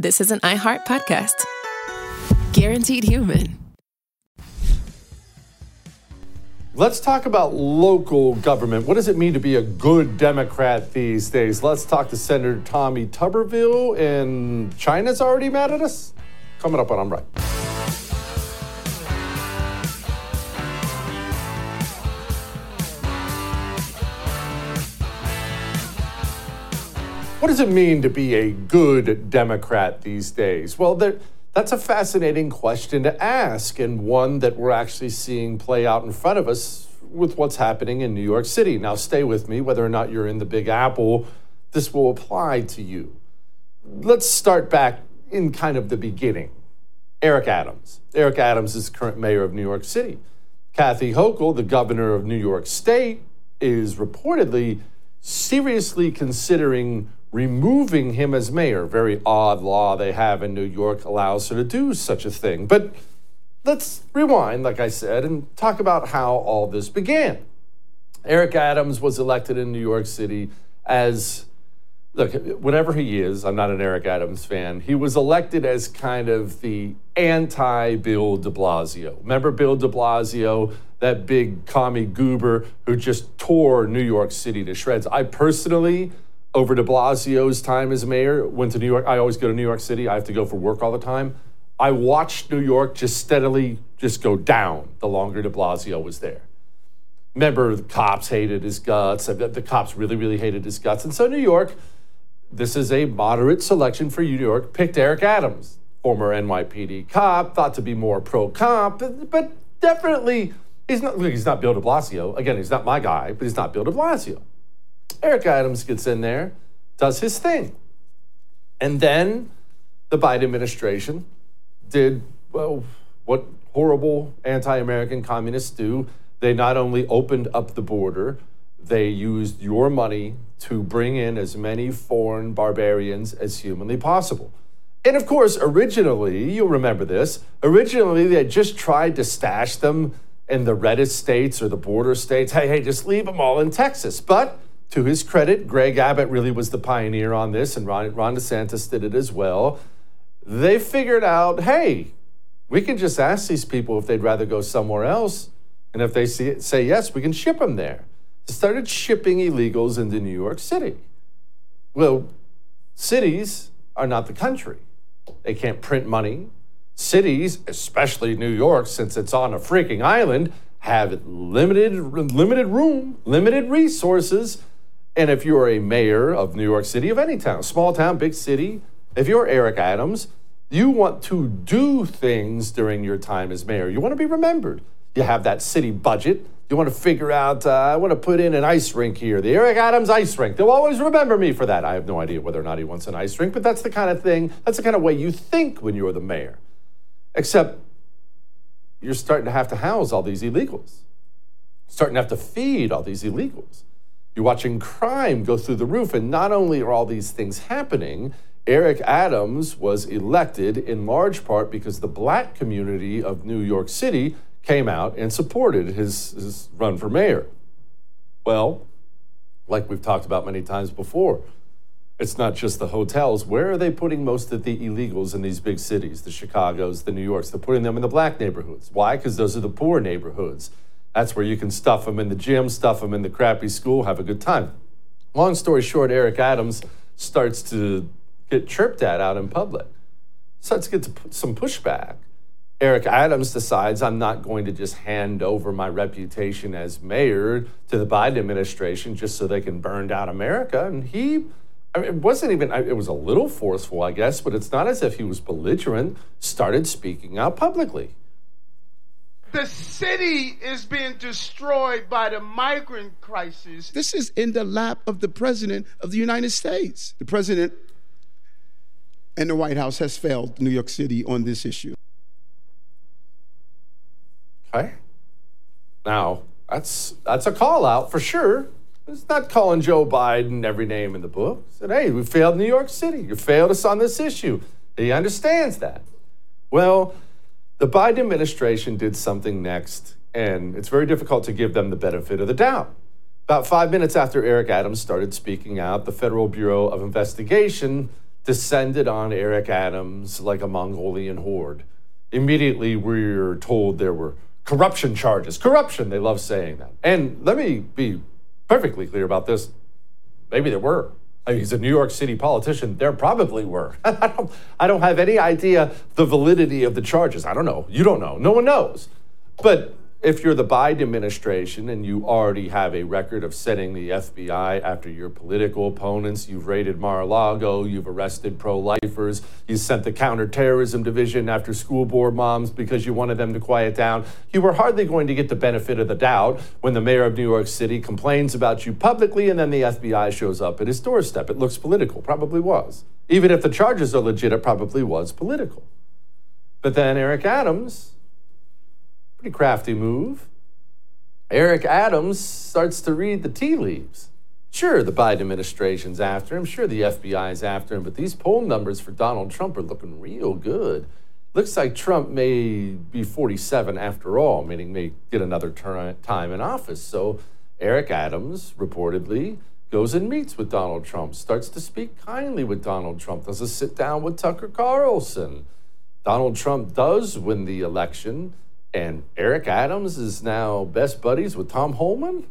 this is an iHeart podcast. Guaranteed Human. Let's talk about local government. What does it mean to be a good Democrat these days? Let's talk to Senator Tommy Tuberville. And China's already mad at us? Coming up on I'm Right. What does it mean to be a good Democrat these days? Well, that's a fascinating question to ask, and one that we're actually seeing play out in front of us with what's happening in New York City. Now, stay with me. Whether or not you're in the Big Apple, this will apply to you. Let's start back in kind of the beginning. Eric Adams. Eric Adams is the current mayor of New York City. Kathy Hochul, the governor of New York State, is reportedly seriously considering removing him as mayor. Very odd law they have in New York allows her to do such a thing. But let's rewind, like I said, and talk about how all this began. Eric Adams was elected in New York City as, look, whatever he is, I'm not an Eric Adams fan, he was elected as kind of the anti-Bill de Blasio. Remember Bill de Blasio, that big commie goober who just tore New York City to shreds? I personally, over de Blasio's time as mayor, went to New York. I always go to New York City. I have to go for work all the time. I watched New York just steadily just go down the longer de Blasio was there. Remember, the cops hated his guts. The cops really, really hated his guts. And so New York, this is a moderate selection for New York, picked Eric Adams, former NYPD cop, thought to be more pro-cop, but definitely he's not Bill de Blasio. Again, he's not my guy, but he's not Bill de Blasio. Eric Adams gets in there, does his thing. And then the Biden administration did, well, what horrible anti-American communists do. They not only opened up the border, they used your money to bring in as many foreign barbarians as humanly possible. And of course, originally, you'll remember this, originally they just tried to stash them in the reddest states or the border states. Hey, just leave them all in Texas. But to his credit, Greg Abbott really was the pioneer on this, and Ron DeSantis did it as well. They figured out, hey, we can just ask these people if they'd rather go somewhere else, and if they say yes, we can ship them there. They started shipping illegals into New York City. Well, cities are not the country. They can't print money. Cities, especially New York, since it's on a freaking island, have limited room, limited resources. And if you're a mayor of New York City, of any town, small town, big city, if you're Eric Adams, you want to do things during your time as mayor. You want to be remembered. You have that city budget. You want to figure out, I want to put in an ice rink here, the Eric Adams ice rink. They'll always remember me for that. I have no idea whether or not he wants an ice rink, but that's the kind of thing, that's the kind of way you think when you're the mayor. Except you're starting to have to house all these illegals. Starting to have to feed all these illegals. You're watching crime go through the roof, and not only are all these things happening, Eric Adams was elected in large part because the black community of New York City came out and supported his run for mayor. Well, like we've talked about many times before, it's not just the hotels. Where are they putting most of the illegals in these big cities, the Chicagos, the New Yorks? They're putting them in the black neighborhoods. Why? Because those are the poor neighborhoods. That's where you can stuff them in the gym, stuff them in the crappy school, have a good time. Long story short, Eric Adams starts to get chirped at out in public. Starts to get some pushback. Eric Adams decides, I'm not going to just hand over my reputation as mayor to the Biden administration just so they can burn down America. And it wasn't even, it was a little forceful, I guess, but it's not as if he was belligerent, started speaking out publicly. The city is being destroyed by the migrant crisis. This is in the lap of the President of the United States. The President and the White House has failed New York City on this issue. Okay. Now, that's a call out for sure. It's not calling Joe Biden every name in the book. Said, hey, we failed New York City. You failed us on this issue. He understands that. Well, the Biden administration did something next, and it's very difficult to give them the benefit of the doubt. About 5 minutes after Eric Adams started speaking out, the Federal Bureau of Investigation descended on Eric Adams like a Mongolian horde. Immediately, we're told there were corruption charges. Corruption, they love saying that. And let me be perfectly clear about this. Maybe there were. I mean, he's a New York City politician. There probably were. I don't have any idea the validity of the charges. I don't know. You don't know. No one knows. But if you're the Biden administration and you already have a record of sending the FBI after your political opponents, you've raided Mar-a-Lago, you've arrested pro-lifers, you sent the counterterrorism division after school board moms because you wanted them to quiet down, you were hardly going to get the benefit of the doubt when the mayor of New York City complains about you publicly and then the FBI shows up at his doorstep. It looks political, probably was. Even if the charges are legit, it probably was political. But then Eric Adams, pretty crafty move. Eric Adams starts to read the tea leaves. Sure, the Biden administration's after him. Sure, the FBI's after him. But these poll numbers for Donald Trump are looking real good. Looks like Trump may be 47 after all, meaning may get another time in office. So Eric Adams reportedly goes and meets with Donald Trump, starts to speak kindly with Donald Trump, does a sit down with Tucker Carlson. Donald Trump does win the election. And Eric Adams is now best buddies with Tom Homan?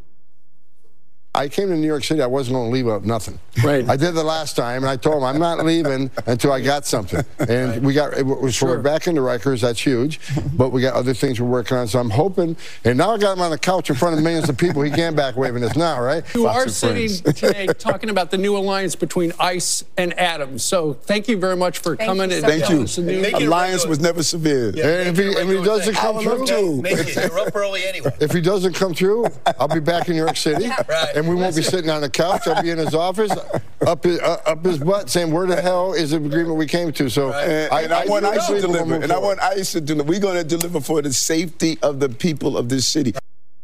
I came to New York City. I wasn't going to leave up nothing. Right. I did the last time, and I told him I'm not leaving until I got something. And we're back into Rikers. That's huge. But we got other things we're working on. So I'm hoping. And now I got him on the couch in front of millions of people. He can't back waving us now, right? You are sitting today talking about the new alliance between ICE and Adams. So thank you very much for coming. Thank you. The Alliance was never severe. Yeah, and if he doesn't come through, you're up early anyway. If he doesn't come through, I'll be back in New York City. Right. And we won't be sitting on the couch. I'll be in his office, up his butt, saying, "Where the hell is the agreement we came to?" So, I want ICE to deliver. And I want ICE to deliver. We're going to deliver for the safety of the people of this city.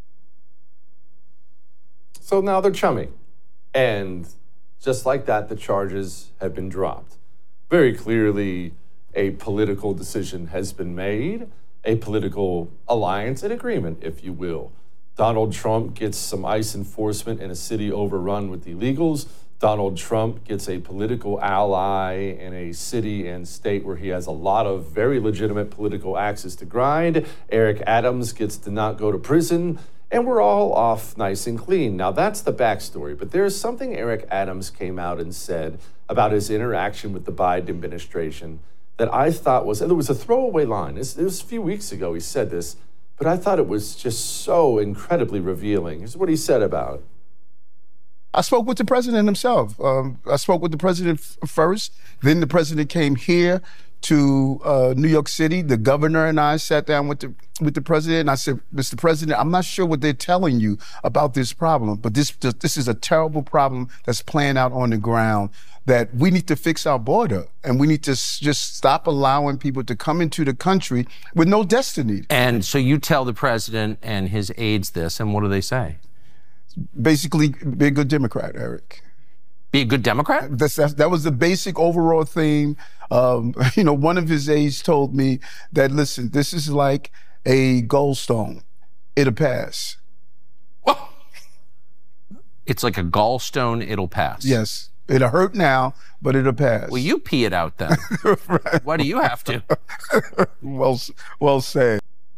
So now they're chummy. And just like that, the charges have been dropped. Very clearly, a political decision has been made, a political alliance, an agreement, if you will. Donald Trump gets some ICE enforcement in a city overrun with illegals. Donald Trump gets a political ally in a city and state where he has a lot of very legitimate political axes to grind. Eric Adams gets to not go to prison, and we're all off nice and clean. Now, that's the backstory, but there's something Eric Adams came out and said about his interaction with the Biden administration that I thought was, and it was a throwaway line. It was a few weeks ago he said this, but I thought it was just so incredibly revealing. Here's what he said about it. I spoke with the president himself. I spoke with the president first. Then the president came here to New York City. The governor and I sat down with the president. And I said, Mr. President, I'm not sure what they're telling you about this problem, but this is a terrible problem that's playing out on the ground, that we need to fix our border, and we need to just stop allowing people to come into the country with no destiny. And so you tell the president and his aides this, and what do they say? Basically, be a good Democrat, Eric. Be a good Democrat? That was the basic overall theme. One of his aides told me that, listen, this is like a gallstone. It'll pass. Well, it's like a gallstone, it'll pass. Yes. It'll hurt now, but it'll pass. Well, you pee it out then. Right. Why do you have to? Well said.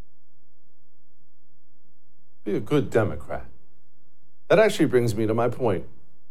Be a good Democrat. That actually brings me to my point.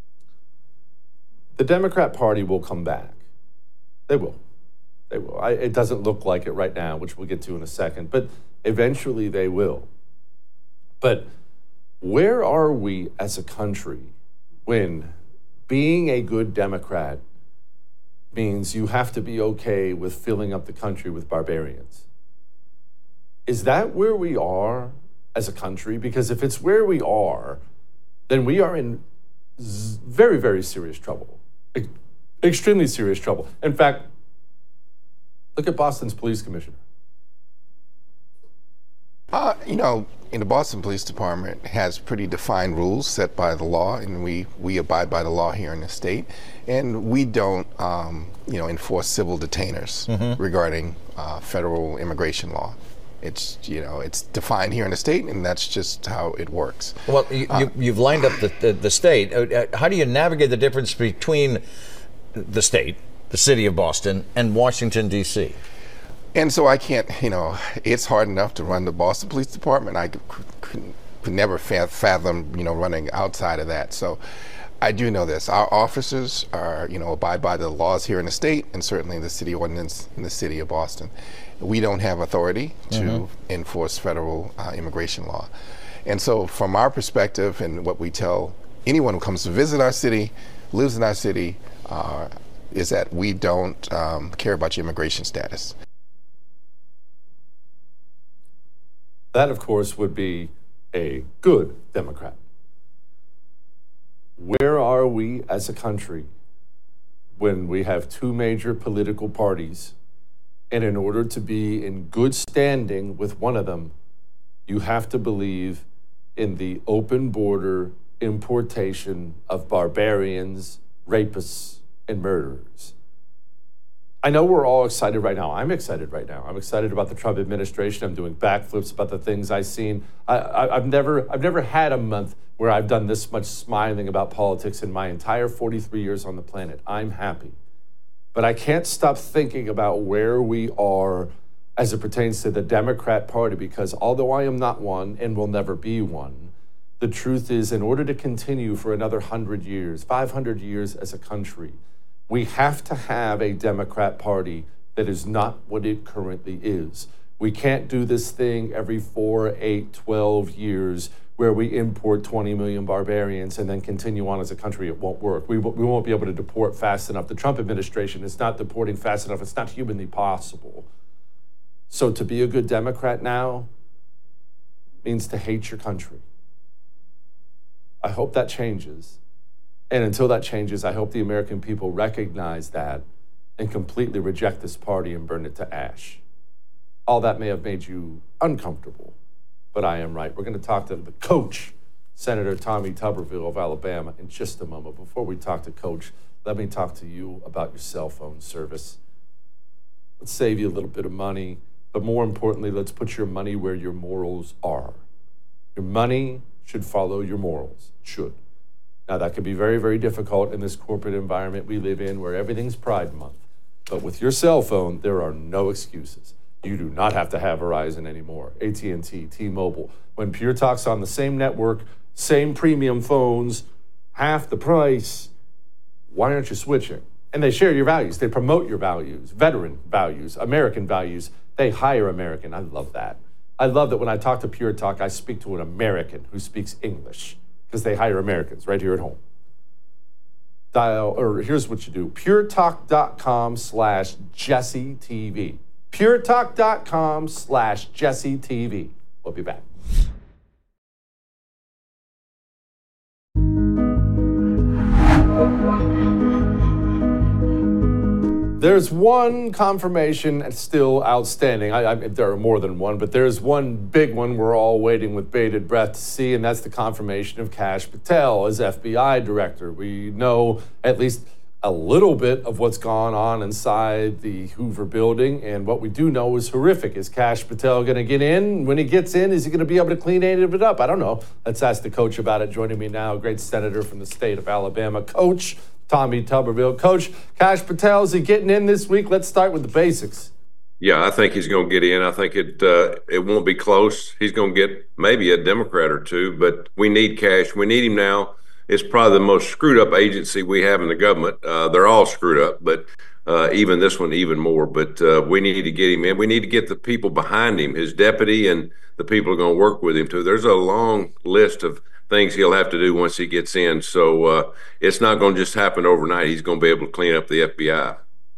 The Democrat Party will come back. They will. They will. It doesn't look like it right now, which we'll get to in a second, but eventually they will. But where are we as a country when being a good Democrat means you have to be okay with filling up the country with barbarians? Is that where we are as a country? Because if it's where we are, then we are in very, very serious trouble. Extremely serious trouble. In fact, look at Boston's police commissioner. The Boston Police Department has pretty defined rules set by the law, and we abide by the law here in the state. And we don't, enforce civil detainers regarding federal immigration law. It's defined here in the state, and that's just how it works. Well, you've lined up the state. How do you navigate the difference between the state the city of Boston and Washington, D.C.? And so I can't, it's hard enough to run the Boston Police Department. I could never fathom, running outside of that. So I do know this. Our officers are, abide by the laws here in the state and certainly the city ordinance in the city of Boston. We don't have authority to enforce federal immigration law. And so from our perspective and what we tell anyone who comes to visit our city, lives in our city, is that we don't care about your immigration status. That, of course, would be a good Democrat. Where are we as a country when we have two major political parties, and in order to be in good standing with one of them, you have to believe in the open border importation of barbarians, rapists, and murderers? I know we're all excited right now. I'm excited right now. I'm excited about the Trump administration. I'm doing backflips about the things I've seen. I've never had a month where I've done this much smiling about politics in my entire 43 years on the planet. I'm happy. But I can't stop thinking about where we are as it pertains to the Democrat Party, because although I am not one and will never be one, the truth is, in order to continue for another 100 years, 500 years as a country, we have to have a Democrat Party that is not what it currently is. We can't do this thing every 4, 8, 12 years where we import 20 million barbarians and then continue on as a country. It won't work. We won't be able to deport fast enough. The Trump administration is not deporting fast enough. It's not humanly possible. So to be a good Democrat now means to hate your country. I hope that changes. And until that changes, I hope the American people recognize that and completely reject this party and burn it to ash. All that may have made you uncomfortable, but I am right. We're going to talk to the coach, Senator Tommy Tuberville of Alabama, in just a moment. Before we talk to Coach, let me talk to you about your cell phone service. Let's save you a little bit of money, but more importantly, let's put your money where your morals are. Your money should follow your morals. It should. Now, that can be very, very difficult in this corporate environment we live in where everything's Pride Month. But with your cell phone, there are no excuses. You do not have to have Verizon anymore, AT&T, T-Mobile. When Pure Talk's on the same network, same premium phones, half the price, why aren't you switching? And they share your values. They promote your values, veteran values, American values. They hire American. I love that. I love that when I talk to Pure Talk, I speak to an American who speaks English, because they hire Americans right here at home. Here's what you do. puretalk.com/JesseTV. puretalk.com/JesseTV. We'll be back. There's one confirmation still outstanding. There are more than one, but there's one big one we're all waiting with bated breath to see, and that's the confirmation of Kash Patel as FBI director. We know at least a little bit of what's gone on inside the Hoover building, and what we do know is horrific. Is Kash Patel going to get in? When he gets in, is he going to be able to clean any of it up? I don't know. Let's ask the coach about it. Joining me now, a great senator from the state of Alabama, Coach Tommy Tuberville. Coach, Kash Patel, is he getting in this week? Let's start with the basics. Yeah, I think he's going to get in. I think it won't be close. He's going to get maybe a Democrat or two, but we need Kash. We need him now. It's probably the most screwed up agency we have in the government. They're all screwed up, but even this one even more. But we need to get him in. We need to get the people behind him, his deputy, and the people who are going to work with him too. There's a long list of things he'll have to do once he gets in. So it's not going to just happen overnight. He's going to be able to clean up the FBI.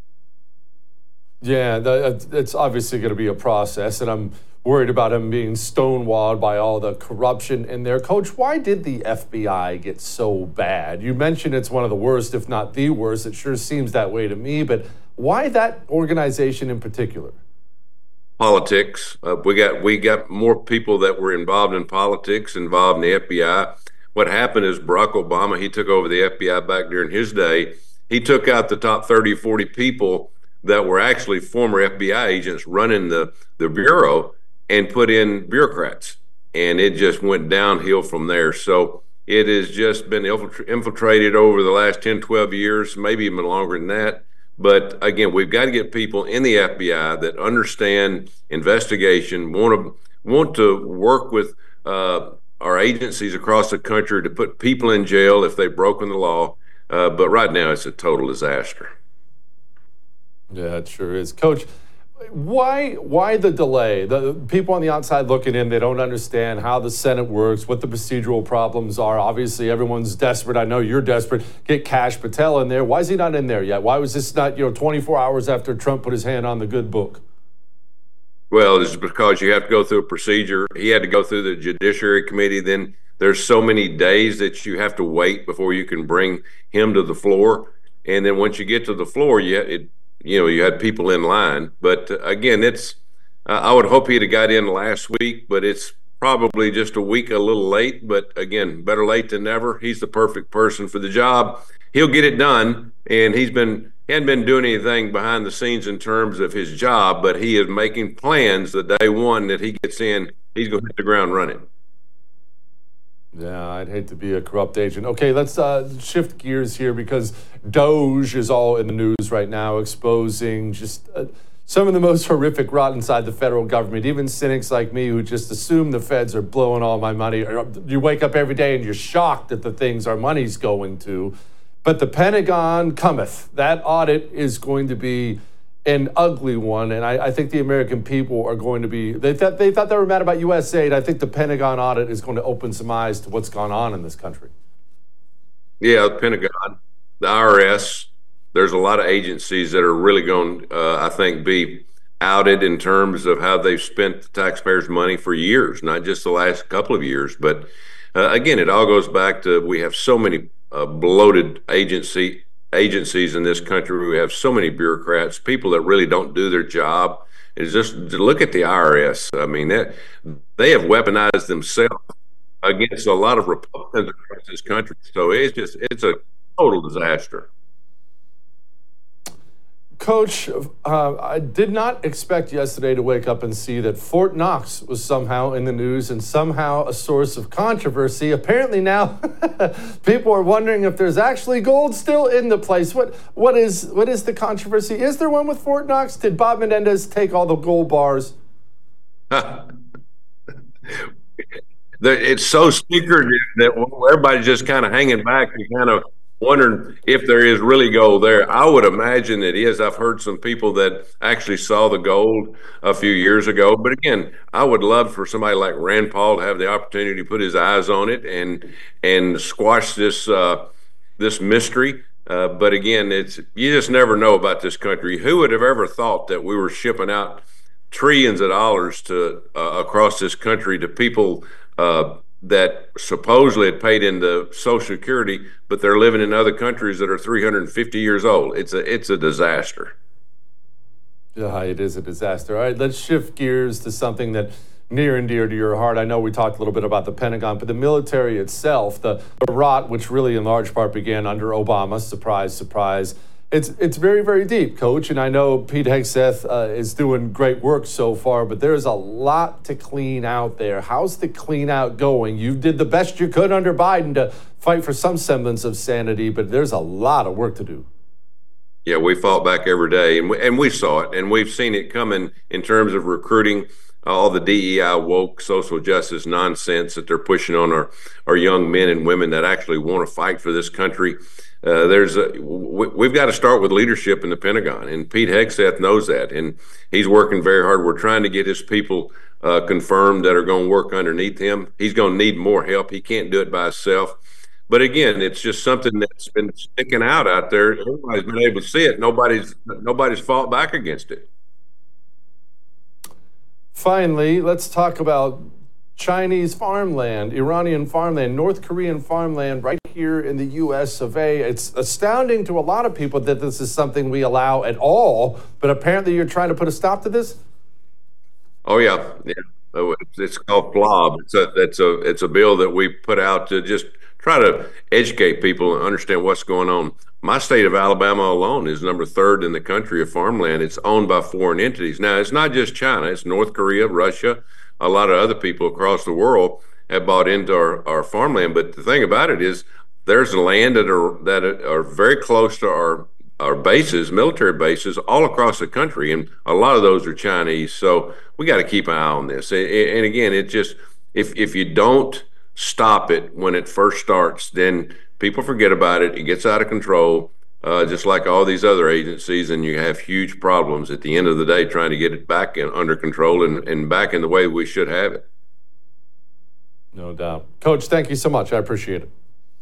Yeah, it's obviously going to be a process, and I'm worried about him being stonewalled by all the corruption in there. Coach, why did the FBI get so bad? You mentioned it's one of the worst, if not the worst. It sure seems that way to me, but why that organization in particular? Politics. We got more people that were involved in politics, involved in the FBI. What happened is Barack Obama, he took over the FBI back during his day. He took out the top 30 or 40 people that were actually former FBI agents running the bureau and put in bureaucrats. And it just went downhill from there. So it has just been infiltrated over the last 10, 12 years, maybe even longer than that. But again, we've got to get people in the FBI that understand investigation, want to work with our agencies across the country to put people in jail if they've broken the law. But right now, it's a total disaster. Yeah, it sure is. Coach, why the delay? The people on the outside looking in, they don't understand how the Senate works, what the procedural problems are. Obviously, everyone's desperate. I know you're desperate. Get Kash Patel in there. Why is he not in there yet? Why was this not 24 hours after Trump put his hand on the good book? Well, it's because you have to go through a procedure. He had to go through the Judiciary Committee. Then there's so many days that you have to wait before you can bring him to the floor. And then once you get to the floor, you had people in line. But again, I would hope he'd have got in last week, but it's probably just a week a little late. But again, better late than never. He's the perfect person for the job. He'll get it done, and he hadn't been doing anything behind the scenes in terms of his job, but he is making plans the day one that he gets in, he's going to hit the ground running. Yeah, I'd hate to be a corrupt agent. Okay, let's shift gears here because Doge is all in the news right now, exposing just some of the most horrific rot inside the federal government. Even cynics like me who just assume the feds are blowing all my money. You wake up every day and you're shocked at the things our money's going to. But the Pentagon cometh. That audit is going to be an ugly one, and I think the American people are going to be, they thought they were mad about USAID. I think the Pentagon audit is going to open some eyes to what's gone on in this country. Yeah, the Pentagon, the IRS, there's a lot of agencies that are really going, I think, be outed in terms of how they've spent the taxpayers' money for years, not just the last couple of years. But again, it all goes back to we have so many bloated agencies in this country. We have so many bureaucrats, people that really don't do their job. It's just to look at the IRS. I mean, they have weaponized themselves against a lot of Republicans across this country. So it's a total disaster. Coach, I did not expect yesterday to wake up and see that Fort Knox was somehow in the news and somehow a source of controversy. Apparently now people are wondering if there's actually gold still in the place. What is the controversy? Is there one with Fort Knox? Did Bob Menendez take all the gold bars? It's so secretive that everybody's just kind of hanging back and kind of wondering if there is really gold there. I would imagine it is. I've heard some people that actually saw the gold a few years ago. But again, I would love for somebody like Rand Paul to have the opportunity to put his eyes on it and squash this mystery. But again, you just never know about this country. Who would have ever thought that we were shipping out trillions of dollars to across this country to people that supposedly had paid into Social Security, but they're living in other countries that are 350 years old. It's a disaster. Yeah, it is a disaster. All right, let's shift gears to something that near and dear to your heart. I know we talked a little bit about the Pentagon, but the military itself, the rot, which really in large part began under Obama, surprise, surprise. It's very, very deep, Coach, and I know Pete Hegseth is doing great work so far, but there's a lot to clean out there. How's the clean out going? You did the best you could under Biden to fight for some semblance of sanity, but there's a lot of work to do. Yeah, we fought back every day, and we saw it, and we've seen it coming in terms of recruiting, all the DEI woke social justice nonsense that they're pushing on our young men and women that actually want to fight for this country. We've got to start with leadership in the Pentagon, and Pete Hegseth knows that, and he's working very hard. We're trying to get his people confirmed that are going to work underneath him. He's going to need more help. He can't do it by himself. But again, it's just something that's been sticking out there. Everybody's been able to see it. Nobody's fought back against it. Finally, let's talk about Chinese farmland, Iranian farmland, North Korean farmland right here in the U.S. of A. It's astounding to a lot of people that this is something we allow at all, but apparently you're trying to put a stop to this? Oh, yeah. It's called FLOB. It's a bill that we put out to just try to educate people and understand what's going on. My state of Alabama alone is number 3rd in the country of farmland. It's owned by foreign entities. Now, it's not just China. It's North Korea, Russia. A lot of other people across the world have bought into our farmland. But the thing about it is there's land that are very close to our are bases, military bases, all across the country, and a lot of those are Chinese. So we got to keep an eye on this. And again, it just if you don't stop it when it first starts, then people forget about it. It gets out of control, just like all these other agencies, and you have huge problems at the end of the day trying to get it back under control and back in the way we should have it. No doubt. Coach, thank you so much. I appreciate it.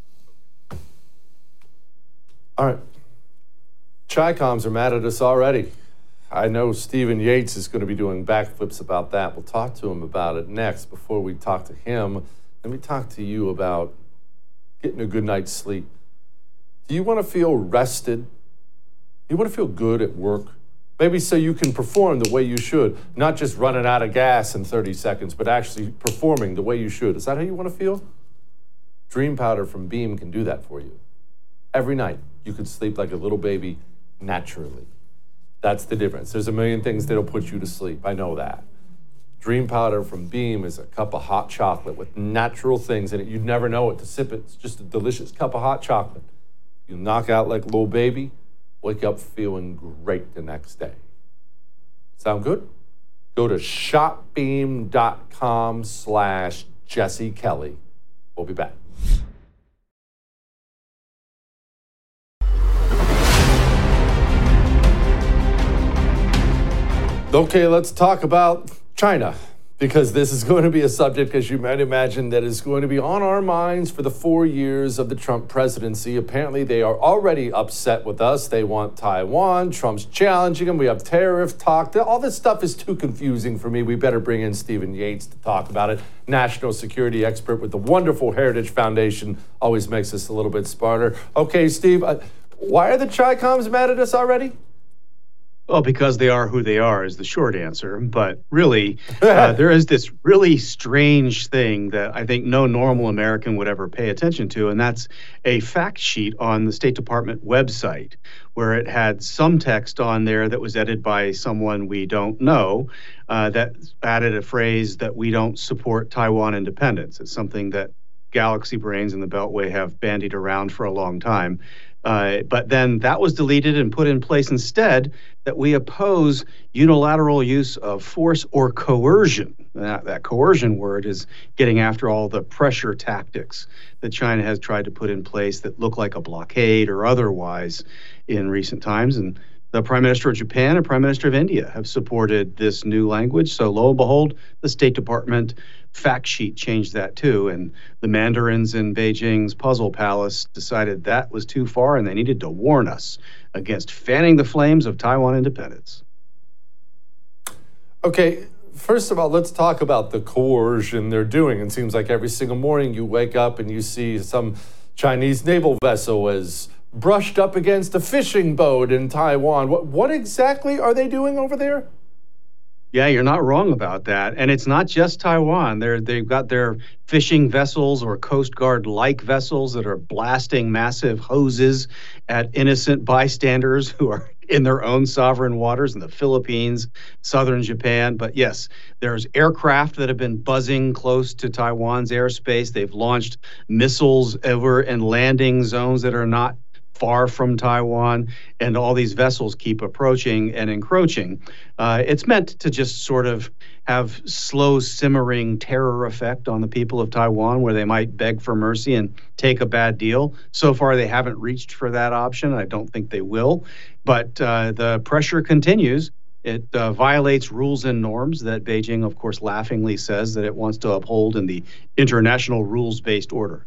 All right. Chi-Coms are mad at us already. I know Stephen Yates is going to be doing backflips about that. We'll talk to him about it next. Before we talk to him, let me talk to you about getting a good night's sleep. Do you want to feel rested? Do you want to feel good at work? Maybe so you can perform the way you should, not just running out of gas in 30 seconds, but actually performing the way you should. Is that how you want to feel? Dream Powder from Beam can do that for you. Every night, you could sleep like a little baby naturally. That's the difference. There's a million things that'll put you to sleep. I know that. Dream Powder from Beam is a cup of hot chocolate with natural things in it. You'd never know it to sip it. It's just a delicious cup of hot chocolate. You knock out like a little baby, wake up feeling great the next day. Sound good? Go to shopbeam.com/Jesse Kelly. We'll be back. Okay, let's talk about China, because this is going to be a subject, as you might imagine, that is going to be on our minds for the 4 years of the Trump presidency. Apparently, they are already upset with us. They want Taiwan. Trump's challenging them. We have tariff talk. All this stuff is too confusing for me. We better bring in Stephen Yates to talk about it. National security expert with the wonderful Heritage Foundation. Always makes us a little bit smarter. Okay, Steve, why are the Chi-Coms mad at us already? Well, because they are who they are is the short answer. But really, there is this really strange thing that I think no normal American would ever pay attention to, and that's a fact sheet on the State Department website where it had some text on there that was edited by someone we don't know that added a phrase that we don't support Taiwan independence. It's something that Galaxy Brains and the Beltway have bandied around for a long time. But then that was deleted and put in place instead that we oppose unilateral use of force or coercion. That coercion word is getting after all the pressure tactics that China has tried to put in place that look like a blockade or otherwise in recent times. And the Prime Minister of Japan and Prime Minister of India have supported this new language. So lo and behold, the State Department fact sheet changed that too. And the mandarins in Beijing's Puzzle Palace decided that was too far and they needed to warn us against fanning the flames of Taiwan independence. Okay, first of all, let's talk about the coercion they're doing. It seems like every single morning you wake up and you see some Chinese naval vessel is brushed up against a fishing boat in Taiwan. What exactly are they doing over there? Yeah, you're not wrong about that. And it's not just Taiwan. They've got their fishing vessels or Coast Guard-like vessels that are blasting massive hoses at innocent bystanders who are in their own sovereign waters in the Philippines, southern Japan. But yes, there's aircraft that have been buzzing close to Taiwan's airspace. They've launched missiles over in landing zones that are not far from Taiwan, and all these vessels keep approaching and encroaching. It's meant to just sort of have slow simmering terror effect on the people of Taiwan where they might beg for mercy and take a bad deal. So far, they haven't reached for that option. I don't think they will. But the pressure continues. It violates rules and norms that Beijing, of course, laughingly says that it wants to uphold in the international rules-based order.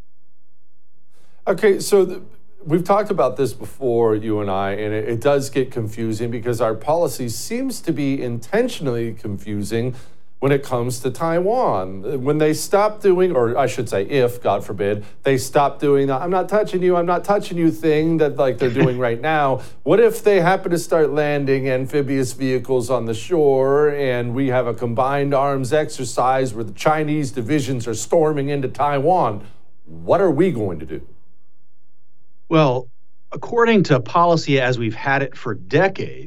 Okay, so we've talked about this before, you and I, and it does get confusing because our policy seems to be intentionally confusing when it comes to Taiwan. When they stop doing, or I should say if, God forbid, they stop doing the I'm not touching you thing that like they're doing right now, what if they happen to start landing amphibious vehicles on the shore and we have a combined arms exercise where the Chinese divisions are storming into Taiwan? What are we going to do? Well, according to policy as we've had it for decades,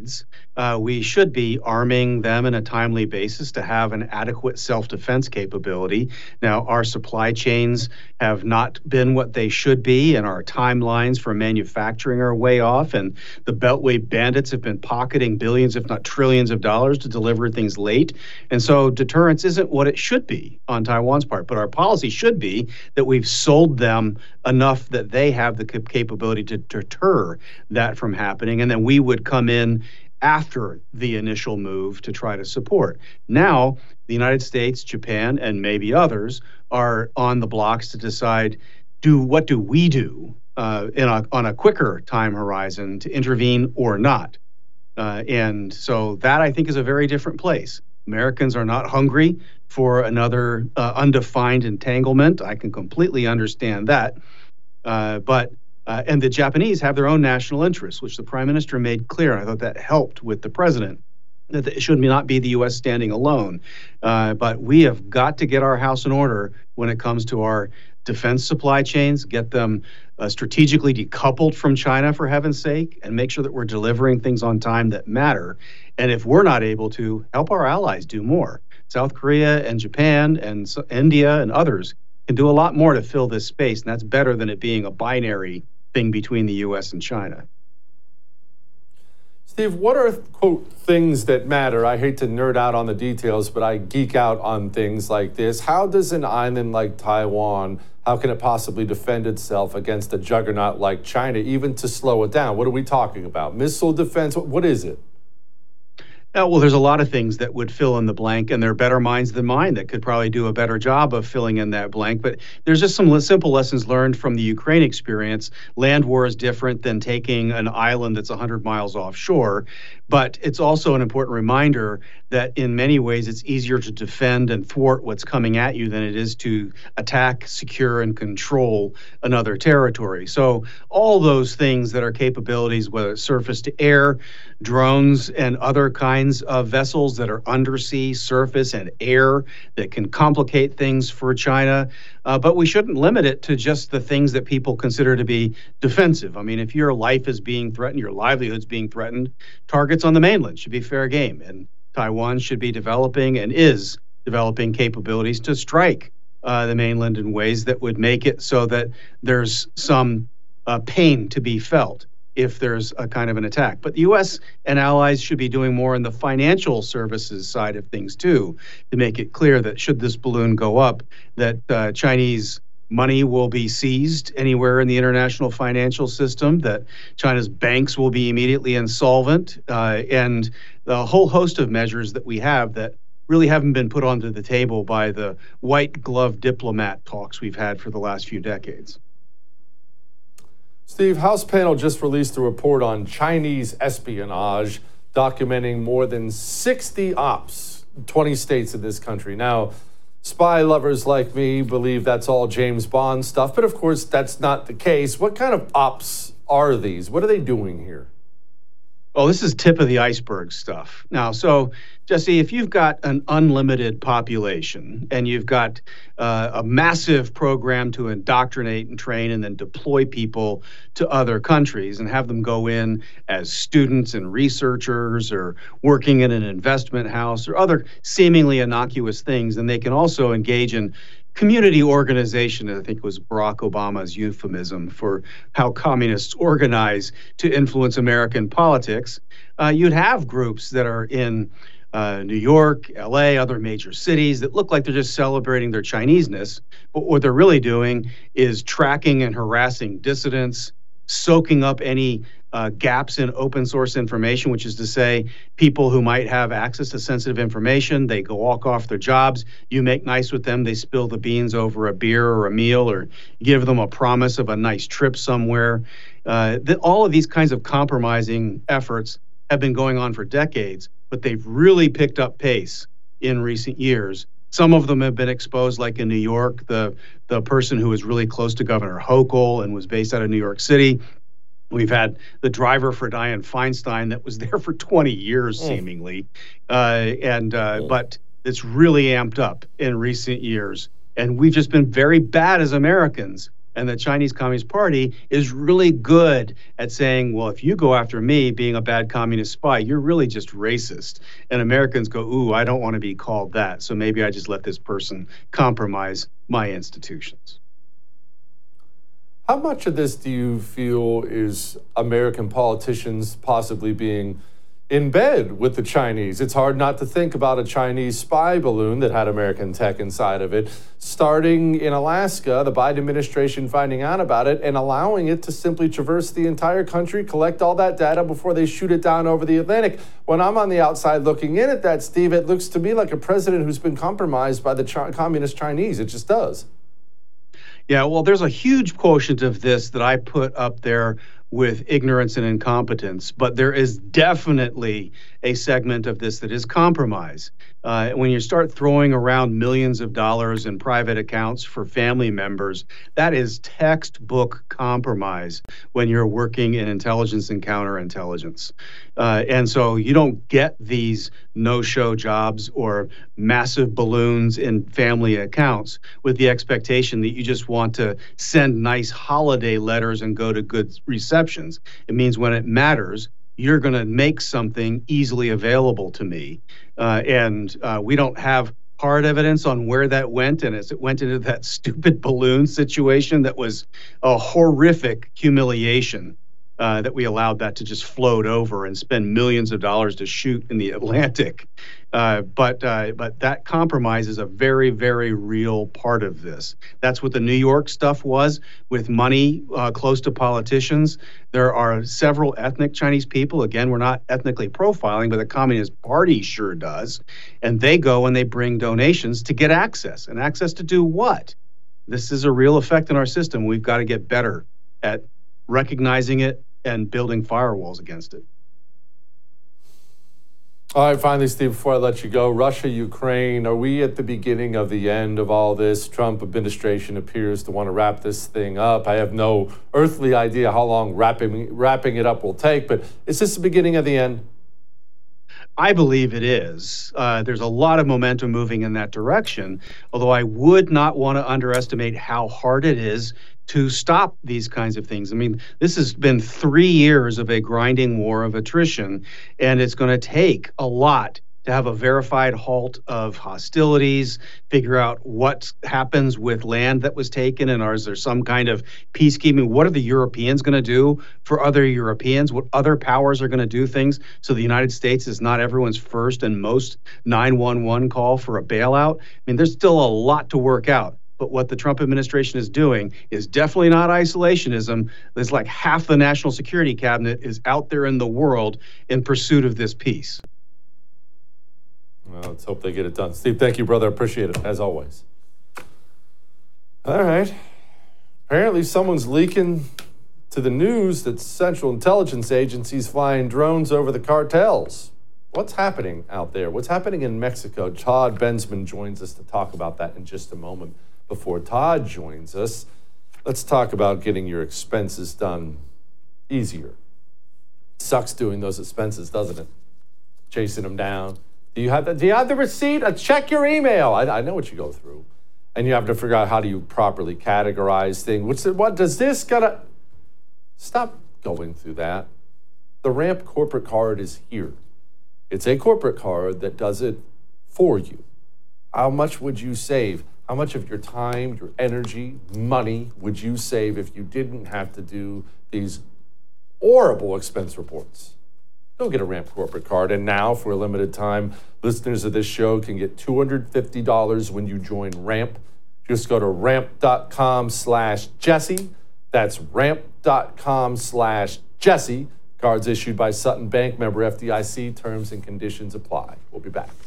we should be arming them on a timely basis to have an adequate self-defense capability. Now, our supply chains have not been what they should be, and our timelines for manufacturing are way off, and the Beltway bandits have been pocketing billions, if not trillions of dollars to deliver things late. And so deterrence isn't what it should be on Taiwan's part, but our policy should be that we've sold them enough that they have the capability to deter that from happening, and then we would come in after the initial move to try to support. Now, the United States, Japan, and maybe others are on the blocks to decide, what do we do on a quicker time horizon to intervene or not? And so that, I think, is a very different place. Americans are not hungry for another undefined entanglement. I can completely understand that. And the Japanese have their own national interests, which the prime minister made clear. I thought that helped with the president, that it should not be the U.S. standing alone. But we have got to get our house in order when it comes to our defense supply chains, get them strategically decoupled from China, for heaven's sake, and make sure that we're delivering things on time that matter. And if we're not able to, help our allies do more. South Korea and Japan and India and others can do a lot more to fill this space, and that's better than it being a binary thing between the U.S. and China. Steve, what are, quote, things that matter? I hate to nerd out on the details, but I geek out on things like this. How does an island like Taiwan, how can it possibly defend itself against a juggernaut like China, even to slow it down? What are we talking about? Missile defense? What is it? Well, there's a lot of things that would fill in the blank, and there are better minds than mine that could probably do a better job of filling in that blank. But there's just some simple lessons learned from the Ukraine experience. Land war is different than taking an island that's 100 miles offshore. But it's also an important reminder that in many ways it's easier to defend and thwart what's coming at you than it is to attack, secure, and control another territory. So all those things that are capabilities, whether it's surface to air, drones, and other kinds of vessels that are undersea, surface, and air that can complicate things for China. But we shouldn't limit it to just the things that people consider to be defensive. I mean, if your life is being threatened, your livelihood's being threatened, targets on the mainland should be fair game. And Taiwan should be developing and is developing capabilities to strike the mainland in ways that would make it so that there's some pain to be felt if there's a kind of an attack. But the U.S. and allies should be doing more in the financial services side of things, too, to make it clear that should this balloon go up, that Chinese money will be seized anywhere in the international financial system, that China's banks will be immediately insolvent, and the whole host of measures that we have that really haven't been put onto the table by the white glove diplomat talks we've had for the last few decades. Steve, House panel just released a report on Chinese espionage, documenting more than 60 ops, 20 states in this country. Now, spy lovers like me believe that's all James Bond stuff, but of course that's not the case. What kind of ops are these? What are they doing here? Oh, this is tip of the iceberg stuff. Now, so, Jesse, if you've got an unlimited population and you've got a massive program to indoctrinate and train and then deploy people to other countries and have them go in as students and researchers or working in an investment house or other seemingly innocuous things, then they can also engage in community organization, I think was Barack Obama's euphemism for how communists organize to influence American politics. You'd have groups that are in New York, LA, other major cities that look like they're just celebrating their Chineseness, but what they're really doing is tracking and harassing dissidents, soaking up any gaps in open source information, which is to say people who might have access to sensitive information, they go walk off their jobs, you make nice with them, they spill the beans over a beer or a meal or give them a promise of a nice trip somewhere. All of these kinds of compromising efforts have been going on for decades, but they've really picked up pace in recent years. Some of them have been exposed, like in New York, the person who was really close to Governor Hochul and was based out of New York City. We've had the driver for Dianne Feinstein that was there for 20 years, seemingly. But it's really amped up in recent years. And we've just been very bad as Americans And the Chinese Communist Party is really good at saying, well, if you go after me being a bad communist spy, you're really just racist. And Americans go, ooh, I don't want to be called that. So maybe I just let this person compromise my institutions. How much of this do you feel is American politicians possibly being in bed with the Chinese? It's hard not to think about a Chinese spy balloon that had American tech inside of it, starting in Alaska, the Biden administration finding out about it and allowing it to simply traverse the entire country, collect all that data before they shoot it down over the Atlantic. When I'm on the outside looking in at that, Steve, it looks to me like a president who's been compromised by the communist Chinese. It just does. Yeah, well, there's a huge quotient of this that I put up there with ignorance and incompetence, but there is definitely a segment of this that is compromise. When you start throwing around millions of dollars in private accounts for family members, that is textbook compromise when you're working in intelligence and counterintelligence. And so you don't get these no-show jobs or massive balloons in family accounts with the expectation that you just want to send nice holiday letters and go to good receptions. It means when it matters, you're going to make something easily available to me. And we don't have hard evidence on where that went. And as it went into that stupid balloon situation, that was a horrific humiliation. That we allowed that to just float over and spend millions of dollars to shoot in the Atlantic. But that compromise is a very, very real part of this. That's what the New York stuff was with money close to politicians. There are several ethnic Chinese people. Again, we're not ethnically profiling, but the Communist Party sure does. And they go and they bring donations to get access. And access to do what? This is a real effect in our system. We've got to get better at recognizing it and building firewalls against it. All right, finally, Steve, before I let you go, Russia, Ukraine, are we at the beginning of the end of all this? Trump administration appears to want to wrap this thing up. I have no earthly idea how long wrapping it up will take, but is this the beginning of the end? I believe it is. There's a lot of momentum moving in that direction, although I would not want to underestimate how hard it is to stop these kinds of things. I mean, this has been 3 years of a grinding war of attrition, and it's going to take a lot to have a verified halt of hostilities, figure out what happens with land that was taken, and is there some kind of peacekeeping? What are the Europeans going to do for other Europeans? What other powers are going to do things so the United States is not everyone's first and most 911 call for a bailout? I mean, there's still a lot to work out. But what the Trump administration is doing is definitely not isolationism. It's like half the national security cabinet is out there in the world in pursuit of this peace. Well, let's hope they get it done. Steve, thank you, brother. Appreciate it, as always. All right. Apparently someone's leaking to the news that Central Intelligence Agency's flying drones over the cartels. What's happening out there? What's happening in Mexico? Todd Bensman joins us to talk about that in just a moment. Before Todd joins us, let's talk about getting your expenses done easier. Sucks doing those expenses, doesn't it? Chasing them down. Do you have the receipt? Check your email. I know what you go through. And you have to figure out how do you properly categorize things. What does this gotta... Stop going through that. The Ramp corporate card is here. It's a corporate card that does it for you. How much would you save? How much of your time, your energy, money would you save if you didn't have to do these horrible expense reports? Go get a Ramp corporate card. And now, for a limited time, listeners of this show can get $250 when you join Ramp. Just go to ramp.com/Jesse. That's ramp.com/Jesse. Cards issued by Sutton Bank, member FDIC. Terms and conditions apply. We'll be back.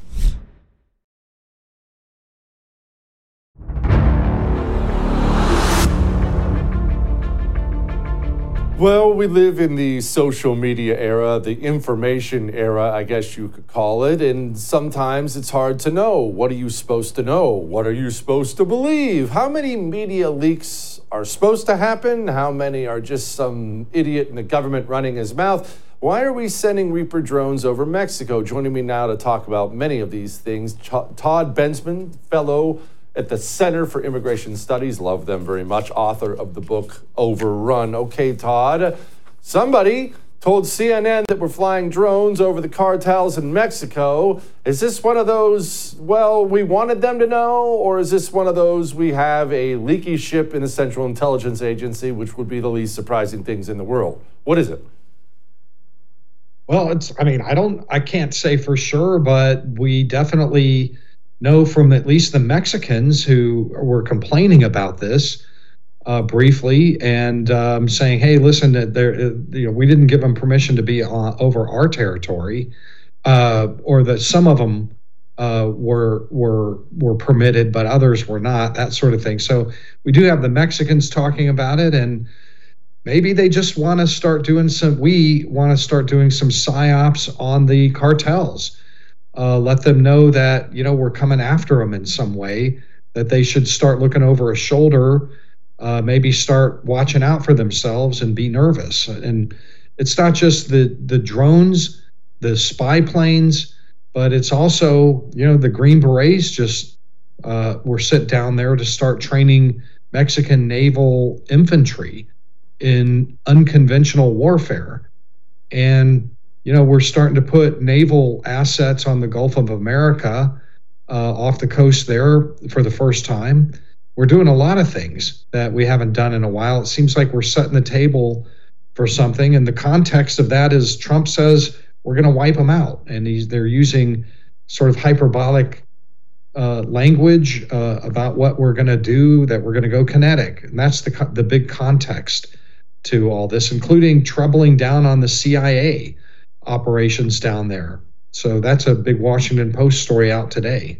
Well, we live in the social media era, the information era, I guess you could call it, and sometimes it's hard to know. What are you supposed to know? What are you supposed to believe? How many media leaks are supposed to happen? How many are just some idiot in the government running his mouth? Why are we sending Reaper drones over Mexico? Joining me now to talk about many of these things, Todd Bensman, fellow at the Center for Immigration Studies. Love them very much. Author of the book Overrun. Okay, Todd, somebody told CNN that we're flying drones over the cartels in Mexico. Is this one of those, well, we wanted them to know, or is this one of those, we have a leaky ship in the Central Intelligence Agency, which would be the least surprising things in the world? What is it? Well, I can't say for sure, but we definitely know from at least the Mexicans who were complaining about this briefly and saying, "Hey, listen, we didn't give them permission to be over our territory, or that some of them were permitted, but others were not." That sort of thing. So we do have the Mexicans talking about it, and maybe they just want to start doing some. We want to start doing some psyops on the cartels. Let them know that we're coming after them in some way. That they should start looking over a shoulder. Maybe start watching out for themselves and be nervous. And it's not just the drones, the spy planes, but it's also, the Green Berets just were sent down there to start training Mexican naval infantry in unconventional warfare. And, we're starting to put naval assets on the Gulf of America off the coast there for the first time. We're doing a lot of things that we haven't done in a while. It seems like we're setting the table for something. And the context of that is Trump says we're going to wipe them out. And they're using sort of hyperbolic language about what we're going to do, that we're going to go kinetic. And that's the big context to all this, including trebling down on the CIA operations down there. So that's a big Washington Post story out today.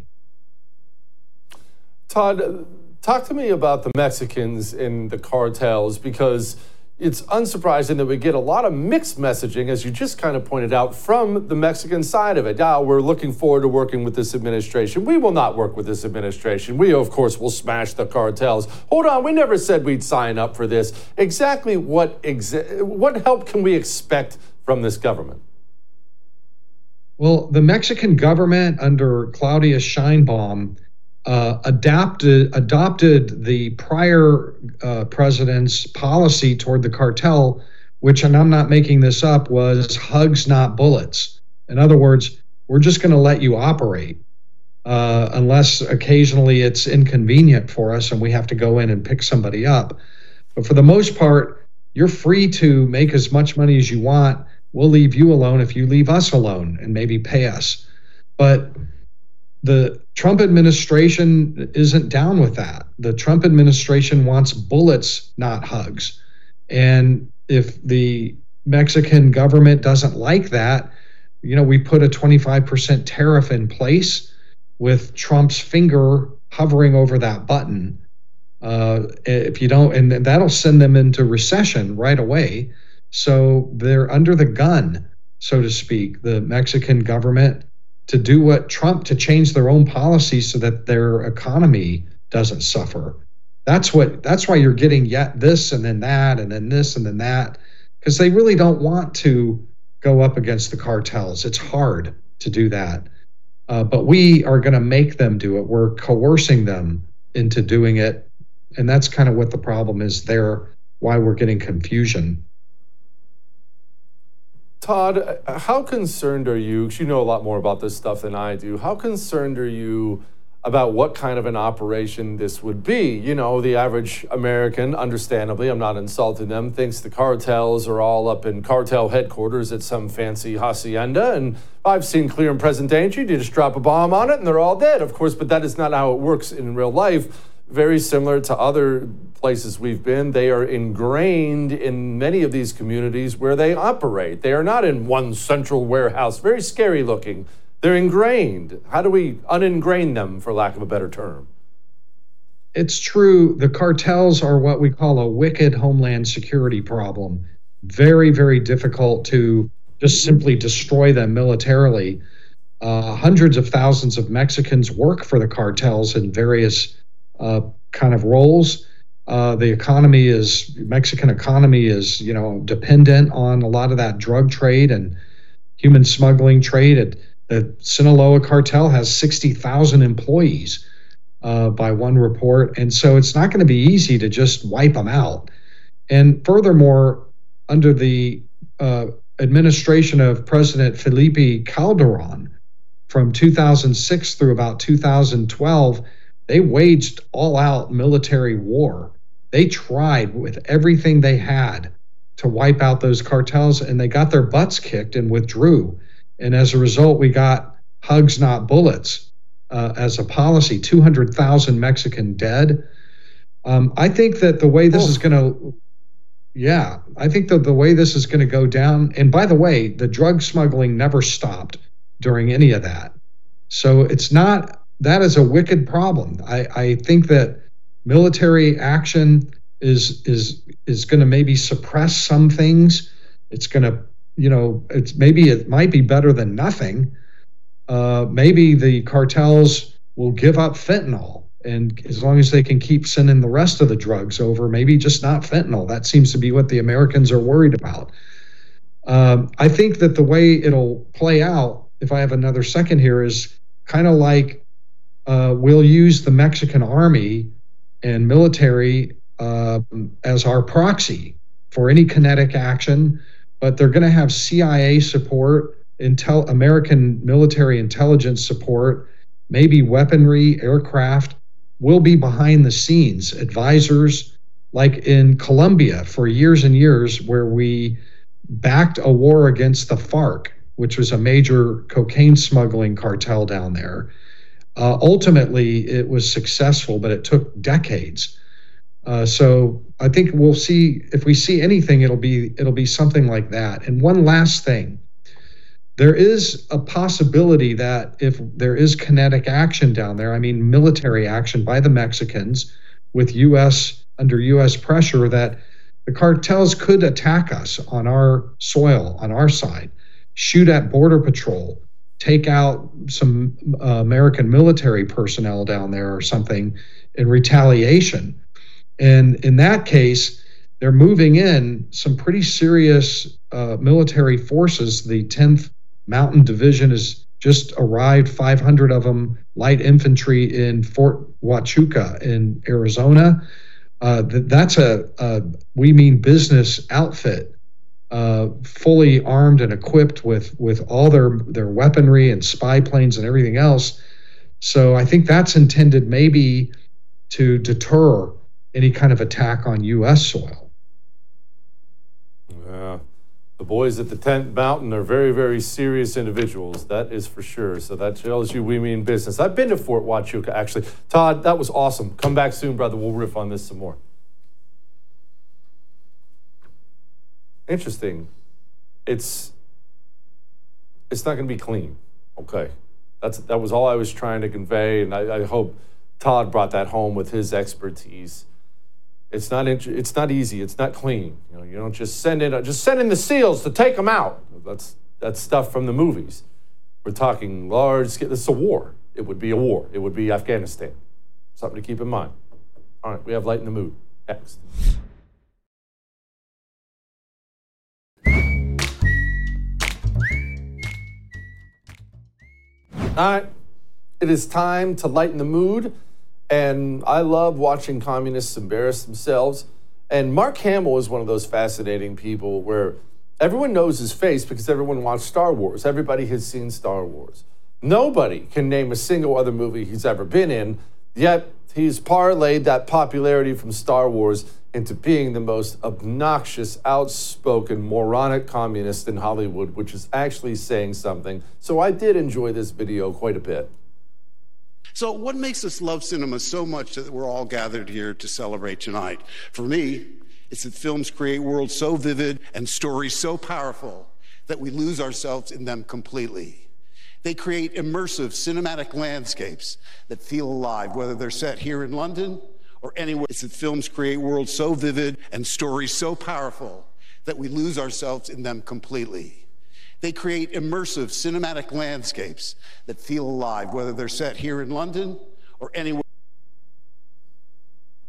Todd, talk to me about the Mexicans and the cartels, because it's unsurprising that we get a lot of mixed messaging, as you just kind of pointed out, from the Mexican side of it. We're looking forward to working with this administration. We will not work with this administration. We, of course, will smash the cartels. Hold on, we never said we'd sign up for this. Exactly what help can we expect from this government? Well, the Mexican government under Claudia Sheinbaum adopted the prior president's policy toward the cartel, which, and I'm not making this up, was hugs, not bullets. In other words, we're just going to let you operate unless occasionally it's inconvenient for us and we have to go in and pick somebody up. But for the most part, you're free to make as much money as you want. We'll leave you alone if you leave us alone and maybe pay us. But the Trump administration isn't down with that. The Trump administration wants bullets, not hugs. And if the Mexican government doesn't like that, we put a 25% tariff in place with Trump's finger hovering over that button. If you don't, and that'll send them into recession right away. So they're under the gun, so to speak, the Mexican government, to do what Trump, to change their own policies so that their economy doesn't suffer. That's why you're getting yet this and then that and then this and then that, because they really don't want to go up against the cartels. It's hard to do that. But we are going to make them do it. We're coercing them into doing it. And that's kind of what the problem is there, why we're getting confusion. Todd, how concerned are you, because you know a lot more about this stuff than I do, how concerned are you about what kind of an operation this would be? The average American, understandably, I'm not insulting them, thinks the cartels are all up in cartel headquarters at some fancy hacienda, and I've seen clear and present danger. You just drop a bomb on it and they're all dead, of course, but that is not how it works in real life. Very similar to other places we've been, they are ingrained in many of these communities where they operate. They are not in one central warehouse, very scary looking. They're ingrained. How do we uningrain them, for lack of a better term? It's true. The cartels are what we call a wicked homeland security problem. Very, very difficult to just simply destroy them militarily. Hundreds of thousands of Mexicans work for the cartels in various kind of roles. The Mexican economy is, dependent on a lot of that drug trade and human smuggling trade. The Sinaloa cartel has 60,000 employees. by one report. And so it's not going to be easy to just wipe them out. And furthermore, under the administration of President Felipe Calderon from 2006 through about 2012, they waged all-out military war. They tried with everything they had to wipe out those cartels, and they got their butts kicked and withdrew. And as a result, we got hugs, not bullets, as a policy, 200,000 Mexican dead. I think that the way this is going to, I think that the way this is going to go down, and by the way, the drug smuggling never stopped during any of that. So it's not, that is a wicked problem. I think that military action is going to maybe suppress some things. It's going to, it might be better than nothing. Maybe the cartels will give up fentanyl, and as long as they can keep sending the rest of the drugs over, maybe just not fentanyl. That seems to be what the Americans are worried about. I think that the way it'll play out, if I have another second here, is kind of like we'll use the Mexican army and military as our proxy for any kinetic action, but they're going to have CIA support, American military intelligence support, maybe weaponry, aircraft. Will be behind the scenes, advisors, like in Colombia for years and years, where we backed a war against the FARC, which was a major cocaine smuggling cartel down there. Ultimately, it was successful, but it took decades. So I think we'll see, if we see anything, it'll be something like that. And one last thing, there is a possibility that if there is kinetic action down there, I mean military action by the Mexicans with under U.S. pressure, that the cartels could attack us on our soil, on our side, shoot at Border Patrol, take out some American military personnel down there or something in retaliation. And in that case, they're moving in some pretty serious military forces. The 10th Mountain Division has just arrived, 500 of them, light infantry in Fort Huachuca in Arizona. That's a we mean business outfit, fully armed and equipped with all their weaponry and spy planes and everything else. So I think that's intended maybe to deter any kind of attack on U.S. soil. Yeah. The boys at the 10th Mountain are very, very serious individuals. That is for sure. So that tells you we mean business. I've been to Fort Huachuca, actually. Todd, that was awesome. Come back soon, brother. We'll riff on this some more. Interesting. It's not going to be clean. Okay. That was all I was trying to convey, and I hope Todd brought that home with his expertise. It's not easy. It's not clean. You don't just send in the SEALs to take them out. That's stuff from the movies. We're talking large scale. This is a war. It would be a war. It would be Afghanistan. Something to keep in mind. All right, we have Light in the Mood next. All right, it is time to lighten the mood. And I love watching communists embarrass themselves. And Mark Hamill is one of those fascinating people where everyone knows his face because everyone watched Star Wars. Everybody has seen Star Wars. Nobody can name a single other movie he's ever been in, yet he's parlayed that popularity from Star Wars into being the most obnoxious, outspoken, moronic communist in Hollywood, which is actually saying something. So I did enjoy this video quite a bit. So what makes us love cinema so much that we're all gathered here to celebrate tonight? For me, it's that films create worlds so vivid and stories so powerful that we lose ourselves in them completely. They create immersive cinematic landscapes that feel alive, whether they're set here in London or anywhere. It's that films create worlds so vivid and stories so powerful that we lose ourselves in them completely. They create immersive cinematic landscapes that feel alive, whether they're set here in London or anywhere.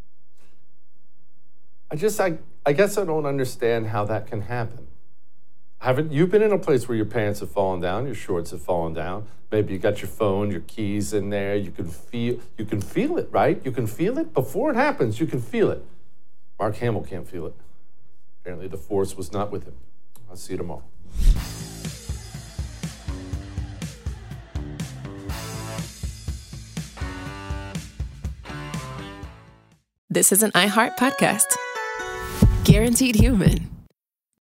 I guess I don't understand how that can happen. Haven't you been in a place where your pants have fallen down, your shorts have fallen down? Maybe you got your phone, your keys in there. You can feel it, right? You can feel it before it happens. You can feel it. Mark Hamill can't feel it. Apparently, the force was not with him. I'll see you tomorrow. This is an iHeart podcast. Guaranteed Human.